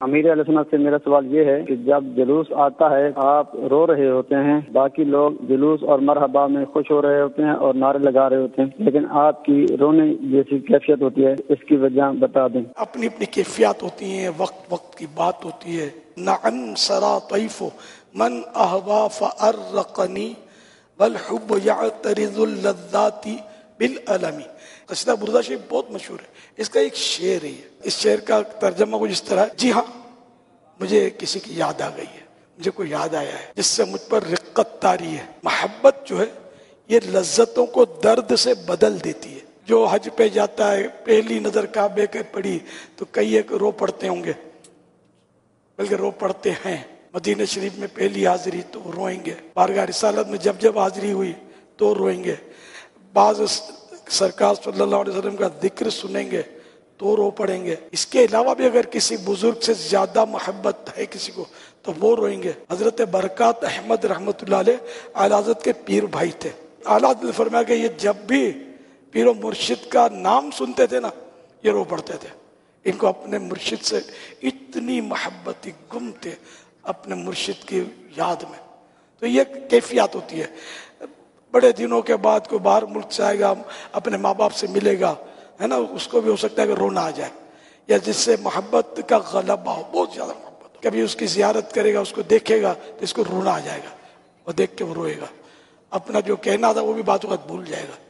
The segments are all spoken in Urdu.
امیر علیہ سنت سے میرا سوال یہ ہے کہ جب جلوس آتا ہے آپ رو رہے ہوتے ہیں، باقی لوگ جلوس اور مرحبا میں خوش ہو رہے ہوتے ہیں اور نعرے لگا رہے ہوتے ہیں، لیکن آپ کی رونے جیسی کیفیت ہوتی ہے، اس کی وجہ بتا دیں۔ اپنی اپنی کیفیات ہوتی ہیں، وقت وقت کی بات ہوتی ہے۔ نعم سرا طیف من احوا فارقنی والحب یعترض اللذات بالالم۔ قصیدہ بردہ شریف بہت مشہور ہے، اس کا ایک شعر ہے۔ اس شعر کا ترجمہ کچھ اس طرح ہے، جی ہاں مجھے کسی کی یاد آ گئی ہے، مجھے کوئی یاد آیا ہے جس سے مجھ پر رقت طاری ہے۔ محبت جو ہے یہ لذتوں کو درد سے بدل دیتی ہے۔ جو حج پہ جاتا ہے، پہلی نظر کعبے کے پڑی تو کئی ایک رو پڑتے ہوں گے، بلکہ رو پڑتے ہیں۔ مدینہ شریف میں پہلی حاضری تو روئیں گے، بارگاہ رسالت میں جب جب حاضری ہوئی تو روئیں گے، بعض سرکار صلی اللہ علیہ وسلم کا ذکر سنیں گے تو رو پڑیں گے۔ اس کے علاوہ بھی اگر کسی بزرگ سے زیادہ محبت ہے کسی کو تو وہ روئیں گے۔ حضرت برکات احمد رحمۃ اللہ علیہ اعلی حضرت کے پیر بھائی تھے۔ اعلی حضرت نے فرمایا کہ یہ جب بھی پیر و مرشد کا نام سنتے تھے نا یہ رو پڑتے تھے۔ ان کو اپنے مرشد سے اتنی محبت، گم تھے اپنے مرشد کی یاد میں۔ تو یہ کیفیات ہوتی ہے۔ بڑے دنوں کے بعد کوئی باہر ملک سے آئے گا، اپنے ماں باپ سے ملے گا، ہے نا، اس کو بھی ہو سکتا ہے کہ رونا آ جائے، یا جس سے محبت کا غلبہ ہو، بہت زیادہ محبت ہو، کبھی اس کی زیارت کرے گا، اس کو دیکھے گا تو اس کو رونا آ جائے گا، وہ دیکھ کے وہ روئے گا، اپنا جو کہنا تھا وہ بھی بات وقت بھول جائے گا۔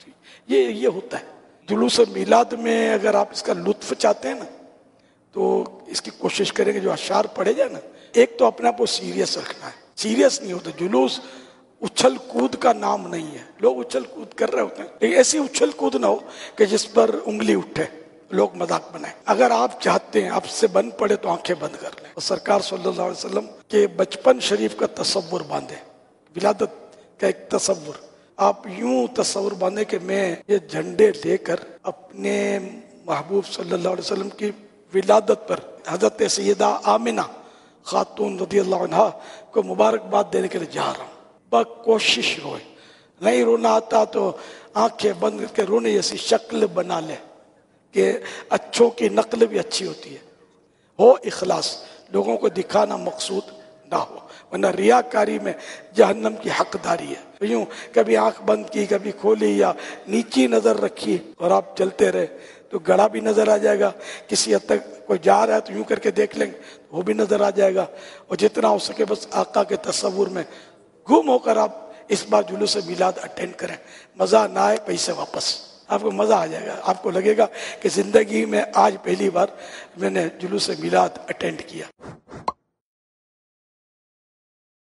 یہ ہوتا ہے جلوس میلاد میں۔ اگر آپ اس کا لطف چاہتے ہیں نا تو اس کی کوشش کریں کہ جو اشعار پڑھے جائے نا، ایک تو اپنے آپ کو سیریس رکھنا ہے۔ سیریس نہیں ہوتا جلوس، اچھل کود کا نام نہیں ہے۔ لوگ اچھل کود کر رہے ہوتے ہیں لیکن ایسی اچھل کود نہ ہو کہ جس پر انگلی اٹھے، لوگ مذاق بنائیں۔ اگر آپ چاہتے ہیں آپ سے بن پڑے تو آنکھیں بند کر لیں اور سرکار صلی اللہ علیہ وسلم کے بچپن شریف کا تصور باندھیں، ولادت کا ایک تصور۔ آپ یوں تصور باندھیں کہ میں یہ جھنڈے لے کر اپنے محبوب صلی اللہ علیہ وسلم کی ولادت پر حضرت سیدہ آمنہ خاتون رضی اللہ عنہا کو مبارکباد دینے کے لیے جا رہا ہوں۔ کوشش روئے، نہیں رونا آتا تو آنکھیں بند کر کے رونے جیسی شکل بنا لے کہ اچھوں کی نقل بھی اچھی ہوتی ہے۔ ہو اخلاص، لوگوں کو دکھانا مقصود نہ ہو، ورنہ ریاکاری میں جہنم کی حقداری ہے۔ یوں کبھی آنکھ بند کی، کبھی کھولی، یا نیچی نظر رکھی اور آپ چلتے رہے تو گڑھا بھی نظر آ جائے گا۔ کسی حد تک کوئی جا رہا ہے تو یوں کر کے دیکھ لیں گے وہ بھی نظر آ جائے گا۔ اور جتنا ہو سکے بس آقا کے تصور میں گم ہو کر آپ اس بار جلوس میلاد اٹینڈ کریں۔ مزہ نہ آئے پیسے واپس، آپ کو مزہ آ جائے گا، آپ کو لگے گا کہ زندگی میں آج پہلی بار میں نے جلوس میلاد اٹینڈ کیا۔